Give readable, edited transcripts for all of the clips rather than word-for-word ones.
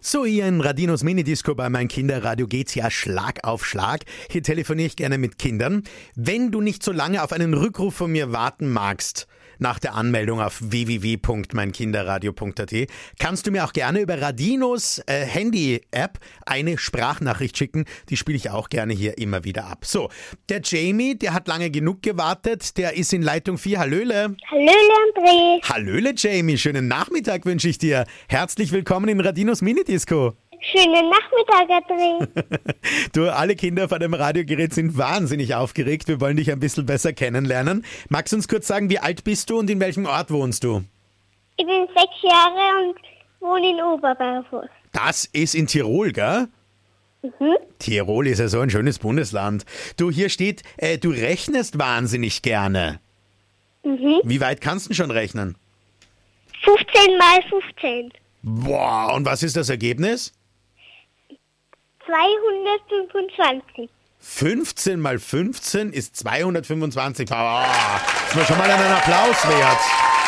So, hier in Radinos Minidisco bei meinem Kinderradio geht's ja Schlag auf Schlag. Hier telefoniere ich gerne mit Kindern. Wenn du nicht so lange auf einen Rückruf von mir warten magst, nach der Anmeldung auf www.meinkinderradio.at, kannst du mir auch gerne über Radinos Handy-App eine Sprachnachricht schicken. Die spiele ich auch gerne hier immer wieder ab. So, der Jamie, der hat lange genug gewartet. Der ist in Leitung 4. Hallöle. Hallöle, André. Hallöle, Jamie. Schönen Nachmittag wünsche ich dir. Herzlich willkommen in Radinos Minidisco. Schönen Nachmittag, André. Du, alle Kinder vor dem Radiogerät sind wahnsinnig aufgeregt. Wir wollen dich ein bisschen besser kennenlernen. Magst du uns kurz sagen, wie alt bist du und in welchem Ort wohnst du? Ich bin 6 Jahre und wohne in Oberbarfuß. Das ist in Tirol, gell? Tirol ist ja so ein schönes Bundesland. Du, hier steht, du rechnest wahnsinnig gerne. Wie weit kannst du schon rechnen? 15 mal 15. Boah, und was ist das Ergebnis? 225. 15 mal 15 ist 225. Boah, ist mir schon mal einen Applaus wert.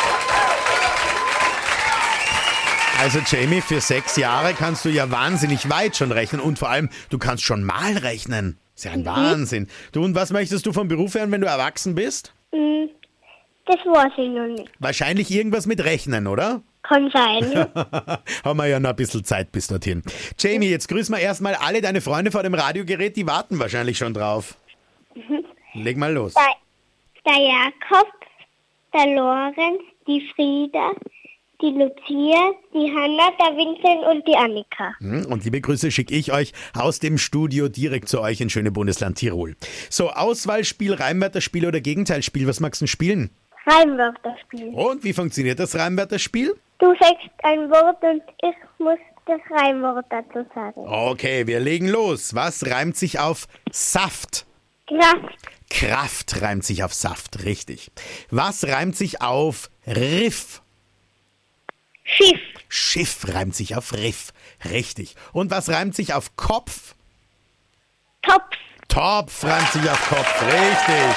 Also Jamie, für 6 Jahre kannst du ja wahnsinnig weit schon rechnen und vor allem, du kannst schon mal rechnen. Ist ja ein Wahnsinn. Du, und was möchtest du vom Beruf werden, wenn du erwachsen bist? Das weiß ich noch nicht. Wahrscheinlich irgendwas mit Rechnen, oder? Kann sein. Haben wir ja noch ein bisschen Zeit bis dorthin. Jamie, jetzt grüßen wir erstmal alle deine Freunde vor dem Radiogerät, die warten wahrscheinlich schon drauf. Leg mal los. Der Jakob, der Lorenz, die Frieda, die Lucia, die Hanna, der Vincent und die Annika. Und liebe Grüße schicke ich euch aus dem Studio direkt zu euch in schöne Bundesland Tirol. So, Auswahlspiel, Reimwörterspiel oder Gegenteilspiel, was magst du denn spielen? Reimwörterspiel. Und wie funktioniert das Reimwörterspiel? Du sagst ein Wort und ich muss das Reimwort dazu sagen. Okay, wir legen los. Was reimt sich auf Saft? Kraft, Kraft reimt sich auf Saft, richtig. Was reimt sich auf Riff? Schiff, Schiff reimt sich auf Riff, richtig. Und was reimt sich auf Kopf? Topf, Topf reimt sich auf Kopf, richtig.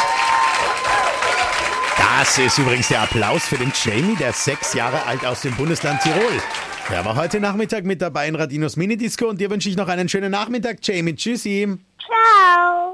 Das ist übrigens der Applaus für den Jamie, der 6 Jahre alt aus dem Bundesland Tirol. Der war heute Nachmittag mit dabei in Radinos Minidisco und dir wünsche ich noch einen schönen Nachmittag, Jamie. Tschüssi. ciao.